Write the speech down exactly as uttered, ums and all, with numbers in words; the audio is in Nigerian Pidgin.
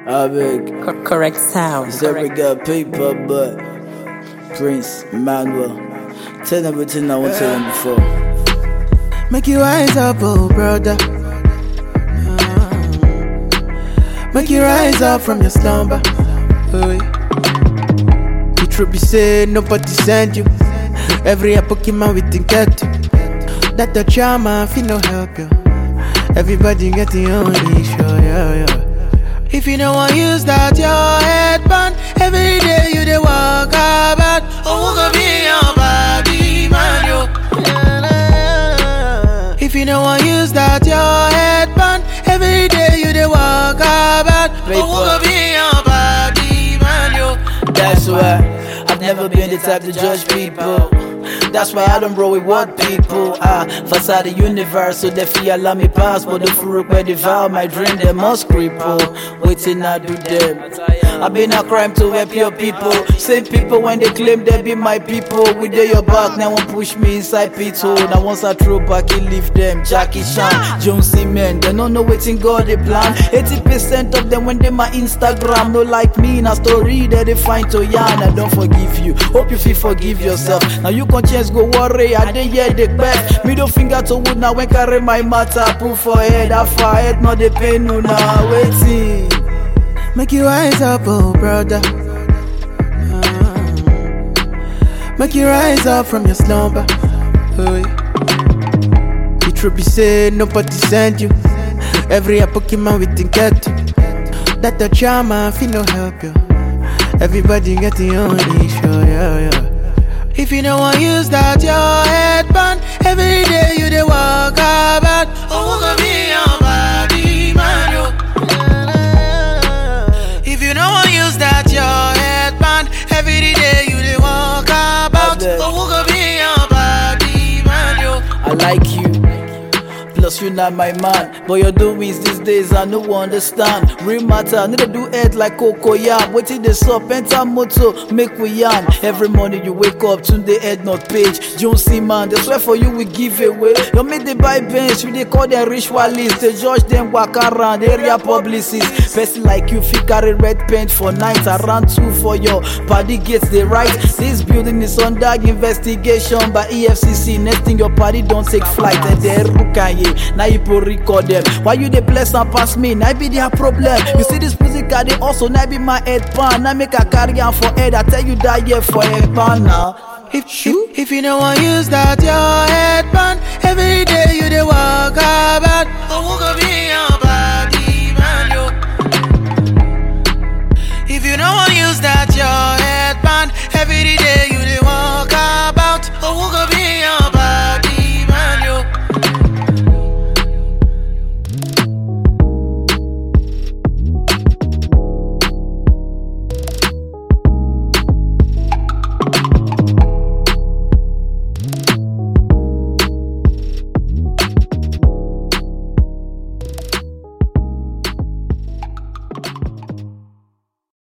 I beg. Co- correct sound. It's every got paper, but Prince Emmanuel. Tell them everything I want to tell them before. Make you rise up, oh brother. Make you rise up from your slumber. Oh, the truth be said, nobody send you. Every Pokemon we think get to. That the charmer, feel no help you. Everybody get the only show, yeah, yeah. If you don't want use that your headband, every day you dey walk about. Oh, who could be your body, man, yo. If you don't want use that your headband, every day you dey walk about. Oh, who could be your body, man, yo. That's why I've never been the type to judge people. That's why I don't roll with what people are. Facade the universe, so they feel allow me pass. But the fruit where devour my dream, they must cripple. Waiting I do them. I've been a crime to help your people. Same people when they claim they be my people. We dey your back, now one push me inside pit hole. Now once I throw back, he leave them. Jackie Chan, John Cement, they don't know waiting God they plan. eighty percent of them when they my Instagram, no like me, na story that they find to yarn. I don't forgive you, hope you feel forgive yourself. Now you conscience go worry, I dey hear the best. Middle finger to wood now when carry my matter. Proof for head, I fire head, not the pain, no now waiting. Make you rise up, oh brother. Make you rise up from your slumber. Oh, yeah. The truth be said, nobody send you. Every Pokemon we think get to. That the charmer, feel no help you. Everybody get the only show, yeah, yeah. If you don't want use that your headband, every day you dey walk about. Oh, who could be your body, man, yo. If you don't want use that your headband, every day you dey walk about. Oh, who could be your body, man, yo. I like you, plus you not my man. But your doings these days I no understand. Real matter, need to do head like Coco Yam. Waiting the sup, enter moto, make we yarn. Every morning you wake up, tune the head not page. John C man, they swear for you we give away. You make the buy bench, we they call them ritualists. They judge them walk around, area publicists. Person like you fit carry red paint for night. Around two for your party gets the right. This building is under investigation by E F C C. Next thing your party don't take flight. And they rukanye. Now you put record them. Why you they bless and pass me? Now be their problem. You see this music I they also now be my head pan. Now make a carry on for head. I tell you that yeah for head pan now. If you if you don't want use that your headband, every day you dey walk about. Oh, who could be